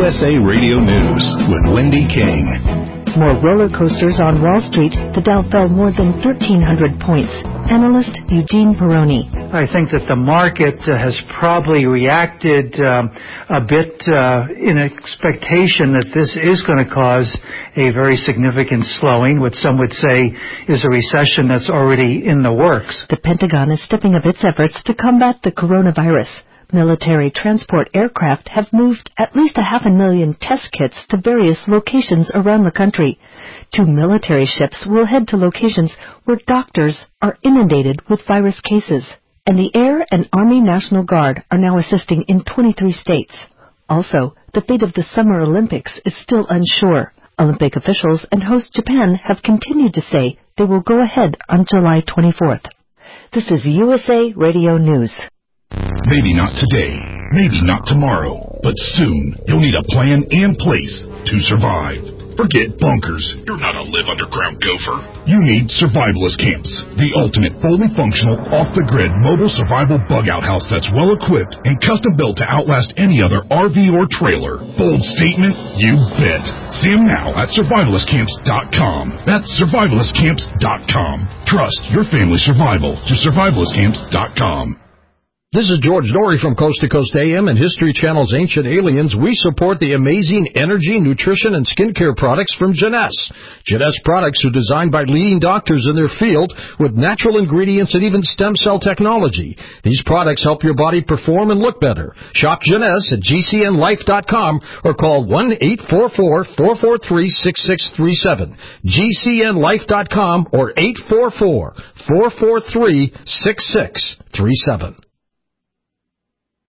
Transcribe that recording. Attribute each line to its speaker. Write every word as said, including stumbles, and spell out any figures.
Speaker 1: S A Radio News with Wendy King.
Speaker 2: More roller coasters on Wall Street. The Dow fell more than thirteen hundred points. Analyst Eugene Peroni.
Speaker 3: I think that the market uh, has probably reacted um, a bit uh, in expectation that this is going to cause a very significant slowing, what some would say is a recession that's already in the works.
Speaker 2: The Pentagon is stepping up its efforts to combat the coronavirus. Military transport aircraft have moved at least a half a million test kits to various locations around the country. Two military ships will head to locations where doctors are inundated with virus cases. And the Air and Army National Guard are now assisting in twenty-three states. Also, the fate of the Summer Olympics is still unsure. Olympic officials and host Japan have continued to say they will go ahead on July twenty-fourth. This is U S A Radio News.
Speaker 4: Maybe not today, maybe not tomorrow, but soon you'll need a plan and place to survive. Forget bunkers. You're not a live underground gopher. You need Survivalist Camps, the ultimate fully functional, off-the-grid mobile survival bug-out house that's well-equipped and custom-built to outlast any other R V or trailer. Bold statement? You bet. See them now at survivalist camps dot com. That's survivalist camps dot com. Trust your family's survival to survivalist camps dot com.
Speaker 5: This is George Norrie from Coast to Coast A M and History Channel's Ancient Aliens. We support the amazing energy, nutrition, and skincare products from Jeunesse. Jeunesse products are designed by leading doctors in their field with natural ingredients and even stem cell technology. These products help your body perform and look better. Shop Jeunesse at G C N life dot com or call one eight four four, four four three, six six three seven. G C N life dot com or eight four four, four four three, six six three seven.